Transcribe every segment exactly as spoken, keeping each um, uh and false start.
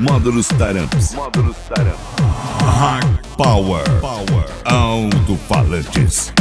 Módulos Taramps. Módulos Taramps. Hard Power. Power. Alto-falantes.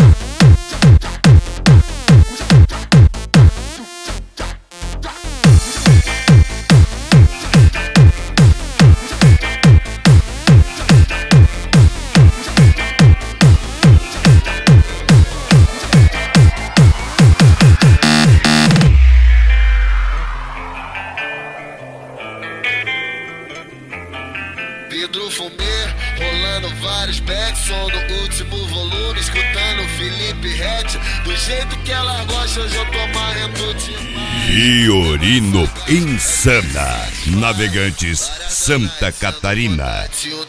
Vidro fumê, rolando vários backs, som do último volume, escutando Felipe Ret, do jeito que ela gosta, hoje eu tô marrendo demais. Fiorino Insana, Navegantes, Santa Catarina.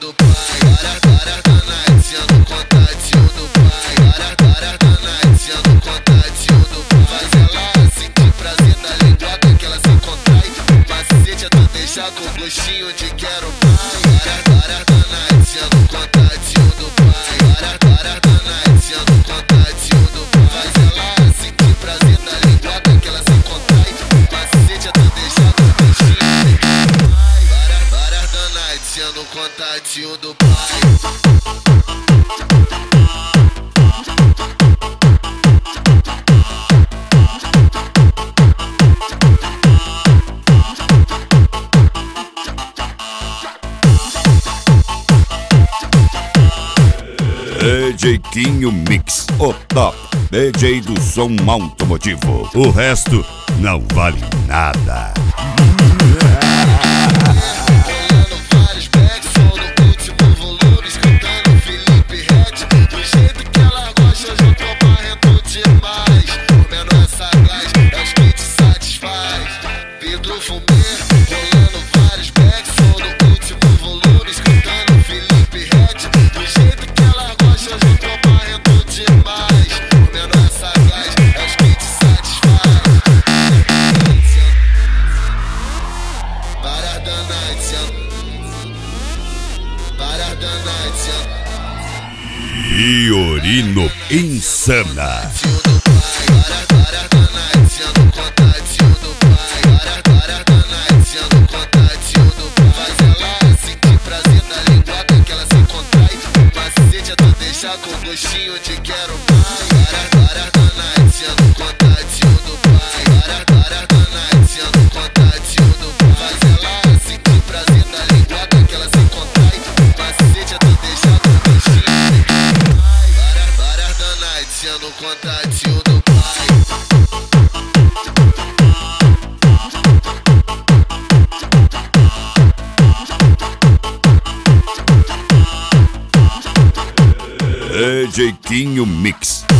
Deixar com gostinho de quero mais. Para danado, sendo contatinho do pai. Para para danado, sendo contatinho do pai. Faz ela sentir prazer da linguada que ela se contrai. Macete é tu deixar com gostinho de quero mais. Para para danado, sendo contatinho do pai. D J Quinho Mix, o top D J do som automotivo. O resto não vale nada. Rolando vários backs, som no último volume, escutando Felipe Ret, do jeito que ela gosta, hoje eu tô marrendo demais. Comendo essa gás, é os que te satisfaz. Vidro fumê, rolando vários backs, som no último volume, escutando Felipe Ret, do jeito que ela gosta, hoje eu tô marrendo demais. Comendo essa gás, é os que te satisfaz. Para danado, para danado. Fiorino Insana. Para para danado, sendo contatinho do pai. Para para danado, sendo contatinho do pai. Faz ela sentir prazer da linguada que ela se contrai. Macete é tu deixar com gostinho de quero mais. Para para danado, sendo contatinho do pai. Para para danado, sendo contatinho do pai. Faz ela sentir prazer da linguada que ela se contrai. Macete é tu deixar com gostinho de quero mais. Para para danado, sendo contatinho do pai. D J Quinho Mix.